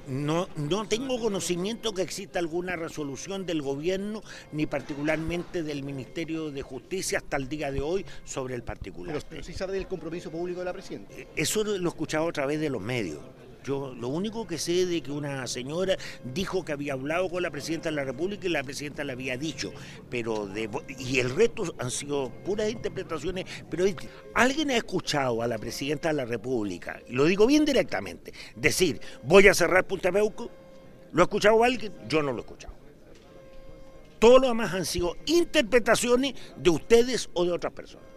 No tengo conocimiento que exista alguna resolución del gobierno, ni particularmente del Ministerio de Justicia hasta el día de hoy sobre el particular. Pero sí sabe del compromiso público de la presidenta. Eso lo he escuchado a través de los medios. Yo lo único que sé de que una señora dijo que había hablado con la presidenta de la República y la presidenta le había dicho, y el resto han sido puras interpretaciones, pero ¿alguien ha escuchado a la presidenta de la República, y lo digo bien directamente, decir voy a cerrar Punta Peuco? ¿Lo ha escuchado alguien? Yo no lo he escuchado. Todo lo demás han sido interpretaciones de ustedes o de otras personas.